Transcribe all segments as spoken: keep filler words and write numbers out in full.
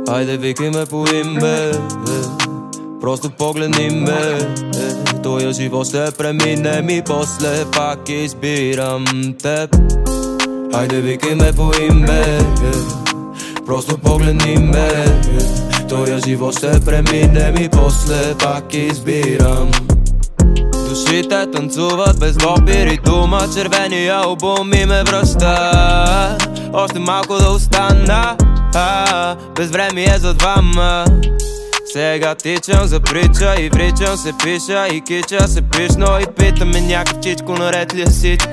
Айде викай ме по име, просто погледни ме. Тоя живот ще преминем и после пак избирам теб. Айде викай ме по име, просто погледни ме. Тоя живот ще преминем и после пак избирам. Душите танцуват без лопир и дума. Червения албум и ме връща. Още малко да остана, а, без време е за двама. Сега тичам за прича и вричам се пиша и кича се пишно и питаме някакъв чичко, наред ли е всичко.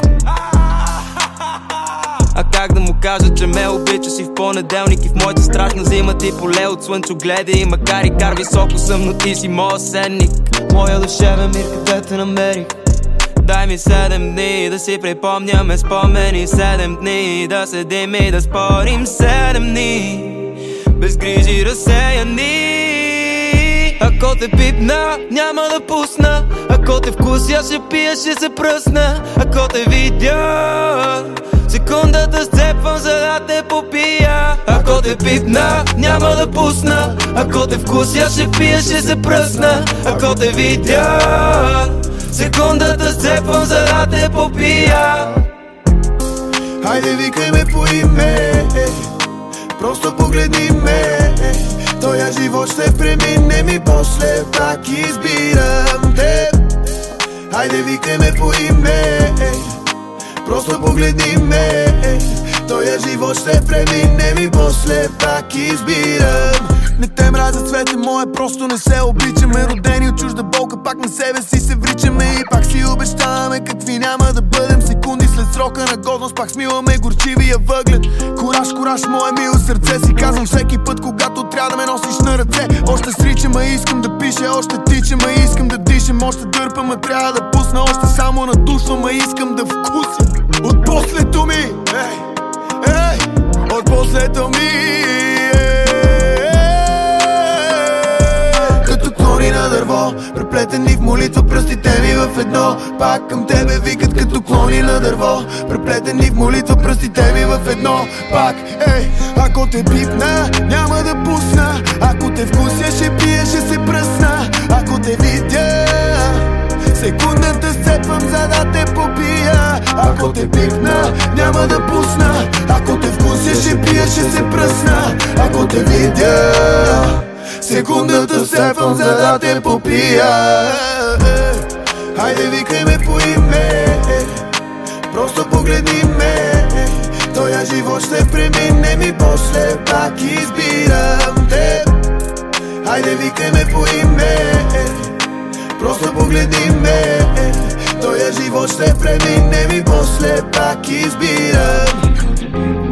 А как да му кажа, че ме обичаш и в понеделник и в моята страшна зима ти поле от слънчогледа и макар и кар високо съм, но ти си моя сенник. Моя душевен мир, къде те намерих? Дай ми седем дни да си припомняме спомени, седем дни да седим и да спорим, седем дни без грижи разсеяни. Ако те пипна, няма да пусна. Ако те вкуся, ще пия, ще се пръсна. Ако те видя, секундата сцепвам, за да те попия. Ако те пипна, няма да пусна. Ако те вкуся, ще пия, ще се пръсна. Ако те видя, секундата сцепвам, за да те попия. Хайде викай ме по име, просто погледни ме. Тоя живот ще преминем и после пак избирам теб. Хайде викай ме по име, просто погледни ме. Тоя живот ще преминем и после пак избирам. Не те мразя цвете мое, просто не се обичаме. Родени от чужда болка, пак на себе си се вричаме. И пак си обещаваме какви няма да бъдем. Секунди след срока на годност пак смиваме горчивия въглед. Кураж, кураж, мое мило сърце, си казвам всеки път, когато трябва да ме носиш на ръце. Още сричам, а искам да пиша, още тичам, а искам да дишам. Още дърпам, а трябва да пусна, още само надушвам, а искам да вкуся от послето ми, ей, ей, от послето ми. На дърво, преплетени в молитва, пръстите ми в едно. Пак към тебе викат като клони на дърво, преплетени в молитва, пръстите ми в едно. Пак, ей, ако те пипна, няма да пусна. Ако те вкуся, ще пия, ще се пръсна. Ако те видя, секундата сцепвам, за да те попия. Ако те пипна, няма да пусна. Ако те вкуся, ще пия, ще се пръсна. Ако те видя, секундата сцепвам, за да те попия. Хайде викай ме по име, просто погледни ме. Тоя живот ще преминем и после пак избирам теб. Хайде викай ме по име, просто погледни ме. Тоя живот ще преминем и после пак избирам.